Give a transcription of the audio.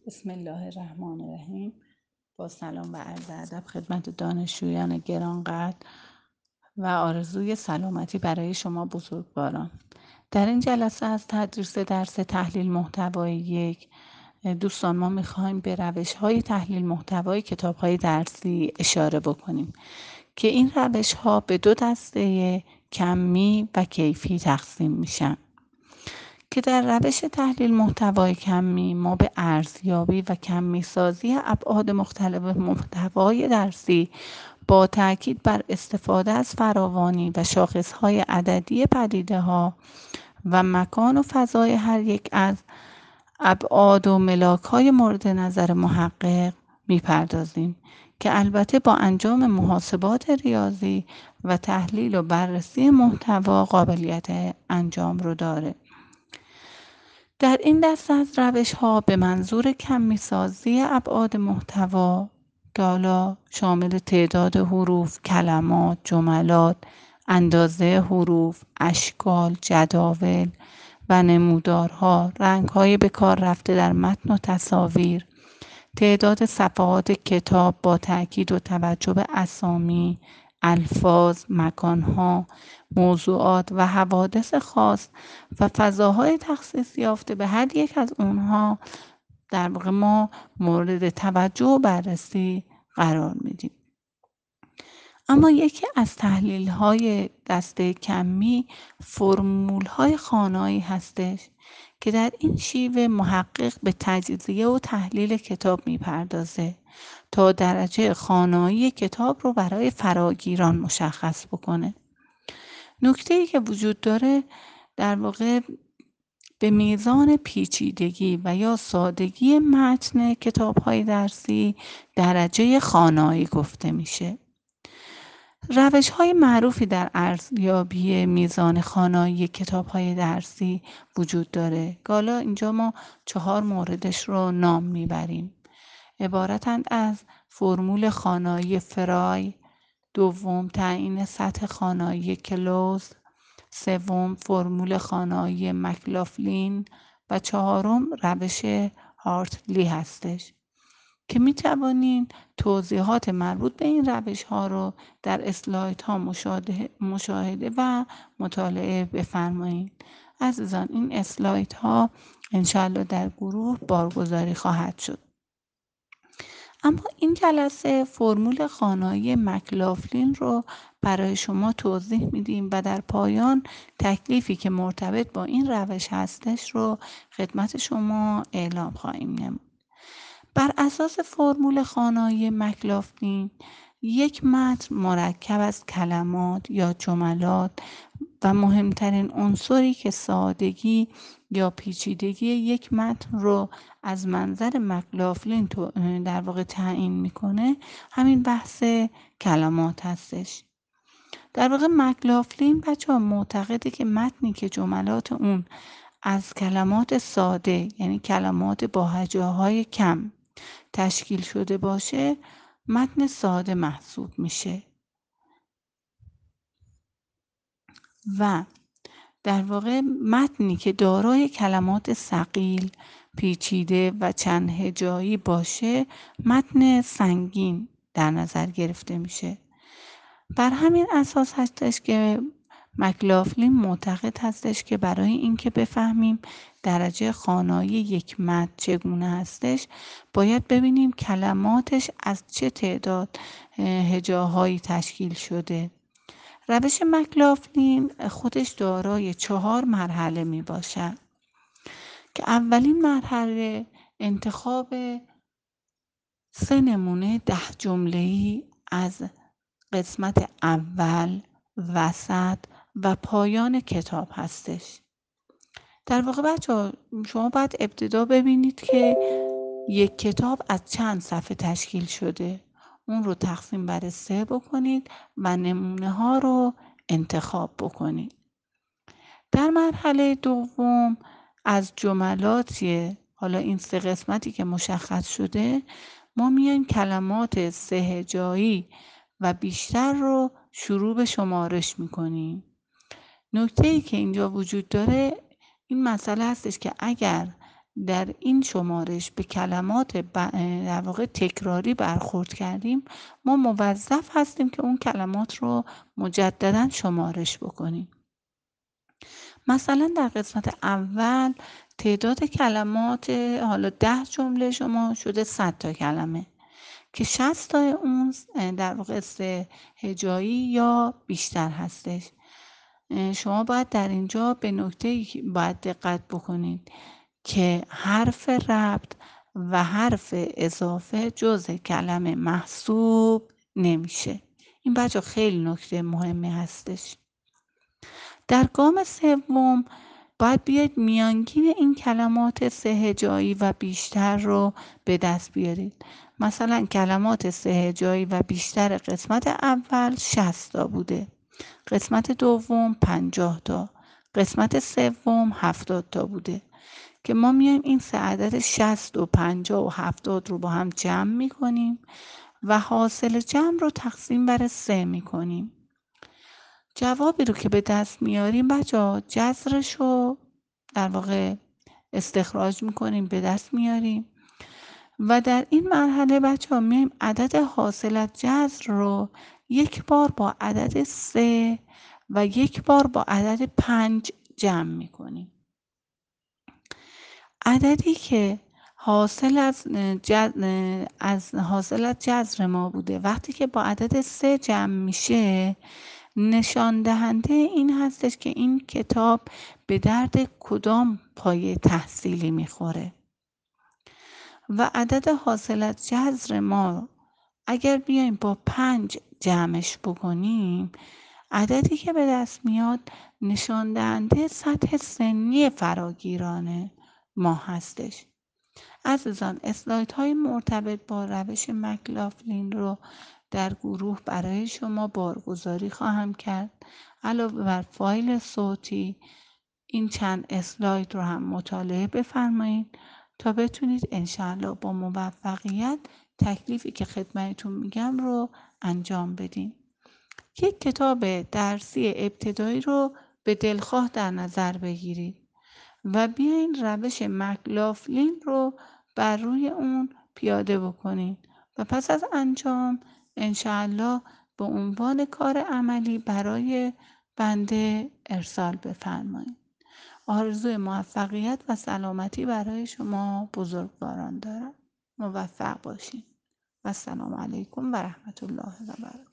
بسم الله الرحمن الرحیم. با سلام و عرض ادب خدمت دانشجویان گرانقدر و آرزوی سلامتی برای شما بزرگواران. در این جلسه از تدریس درس تحلیل محتوای یک دوستان ما میخوایم به روش‌های تحلیل محتوای کتاب‌های درسی اشاره بکنیم که این روش‌ها به دو دسته کمی و کیفی تقسیم میشن. که در روش تحلیل محتوای کمی ما به ارزیابی و کمی سازی ابعاد مختلف محتوای درسی با تاکید بر استفاده از فراوانی و شاخصهای عددی پدیده‌ها و مکان و فضای هر یک از ابعاد و ملاک‌های مورد نظر محقق می‌پردازیم که البته با انجام محاسبات ریاضی و تحلیل و بررسی محتوا قابلیت انجام رو داره. در این دسته از روش‌ها به منظور کمی‌سازی ابعاد محتوا که حالا شامل تعداد حروف، کلمات، جملات، اندازه حروف، اشکال، جداول و نمودارها، رنگ‌های به کار رفته در متن و تصاویر، تعداد صفحات کتاب با تأکید و توجه به اسامی، الفاظ، مکانها، موضوعات و حوادث خاص و فضاهای تخصیص یافته به هر یک از اونها در واقع ما مورد توجه و بررسی قرار میدیم. اما یکی از تحلیل‌های دسته کمی فرمول‌های خانایی هستش که در این شیوه محقق به تجزیه و تحلیل کتاب میپردازه تا درجه خانایی کتاب رو برای فراگیران مشخص بکنه. نکته‌ای که وجود داره در واقع به میزان پیچیدگی و یا سادگی متن کتاب‌های درسی درجه خانایی گفته میشه. روش‌های معروفی در ارزیابی میزان خوانایی کتاب‌های درسی وجود داره که حالا اینجا ما 4 موردش رو نام میبریم. عبارتند از فرمول خوانایی فرای، دوم تعیین سطح خوانایی کلوز، سوم فرمول خوانایی مکلافلین و چهارم روش هارتلی هستش که می توانین توضیحات مربوط به این روش ها رو در اسلاید ها مشاهده و مطالعه بفرمایید. عزیزان این اسلاید ها انشالله در گروه بارگذاری خواهد شد. اما این جلسه فرمول خوانایی مکلافلین رو برای شما توضیح میدیم و در پایان تکلیفی که مرتبط با این روش هستش رو خدمت شما اعلام خواهیم نمود. بر اساس فرمول خوانایی مکلافلین یک متن مرکب از کلمات یا جملات و مهمترین عنصری که سادگی یا پیچیدگی یک متن رو از منظر مکلافلین در واقع تعیین میکنه همین بحث کلمات هستش. در واقع مکلافلین بچه‌ها معتقده که متنی که جملات اون از کلمات ساده یعنی کلمات با هجاهای کم تشکیل شده باشه متن ساده محسوب میشه و در واقع متنی که دارای کلمات ثقیل، پیچیده و چند هجایی باشه متن سنگین در نظر گرفته میشه. بر همین اساس هستش که مکلافلین معتقد هستش که برای اینکه بفهمیم درجه خوانایی یک متن چگونه هستش باید ببینیم کلماتش از چه تعداد هجاهایی تشکیل شده. روش مکلافلین خودش دارای 4 مرحله می باشد که اولین مرحله انتخاب 3 نمونه 10 جمله‌ای از قسمت اول، وسط و پایان کتاب هستش. در واقع بچه‌ها شما باید ابتدا ببینید که یک کتاب از چند صفحه تشکیل شده. اون رو تقسیم بر 3 بکنید و نمونه ها رو انتخاب بکنید. در مرحله دوم از جملاتی حالا این 3 قسمتی که مشخص شده ما میایم کلمات 3 هجایی و بیشتر رو شروع به شمارش میکنیم. نکته‌ای که اینجا وجود داره این مسئله هستش که اگر در این شمارش به کلمات در واقع تکراری برخورد کردیم، ما موظف هستیم که اون کلمات رو مجددا شمارش بکنیم. مثلا در قسمت اول تعداد کلمات حالا 10 جمله شما شده 100 تا کلمه که 60 تا اون در واقع هجایی یا بیشتر هستش. شما باید در اینجا به نکته باید دقت بکنید که حرف ربط و حرف اضافه جزء کلمه محسوب نمیشه. این بچه خیلی نکته مهمی هستش. در گام سوم باید بیاید میانگین این کلمات 3 هجایی و بیشتر رو به دست بیارید. مثلا کلمات 3 هجایی و بیشتر قسمت اول 60 تا بوده، قسمت دوم 50 تا، قسمت سوم 70 تا بوده که ما میایم این سه عدد 60 و 50 و 70 رو با هم جمع میکنیم و حاصل جمع رو تقسیم بر 3 میکنیم. جوابی رو که به دست میاریم بچه‌ها جذرش رو در واقع استخراج میکنیم، به دست میاریم و در این مرحله بچه‌ها میایم عدد حاصل جذر رو یک بار با عدد 3 و یک بار با عدد 5 جمع میکنیم. عددی که حاصل از جذر ما بوده وقتی که با عدد 3 جمع میشه نشان دهنده این هستش که این کتاب به درد کدام پایه تحصیلی میخوره و عدد حاصل از جذر ما اگر بیایم با 5 جمعش بکنیم عددی که به دست میاد نشان دهنده سطح سنی فراگیران ما هستش. عزیزان اسلاید های مرتبط با روش مکلافلین رو در گروه برای شما بارگذاری خواهم کرد. علاوه بر فایل صوتی این چند اسلاید رو هم مطالعه بفرمایید تا بتونید انشاءالله با موفقیت تکلیفی که خدمتتون میگم رو انجام بدین. یک کتاب درسی ابتدایی رو به دلخواه در نظر بگیرید و بیاین روش مکلافلین رو بر روی اون پیاده بکنید و پس از انجام انشاءالله به عنوان کار عملی برای بنده ارسال بفرمایید. آرزوی موفقیت و سلامتی برای شما بزرگواران دارم. موفق باشید و السلام علیکم و رحمت الله و برکاته.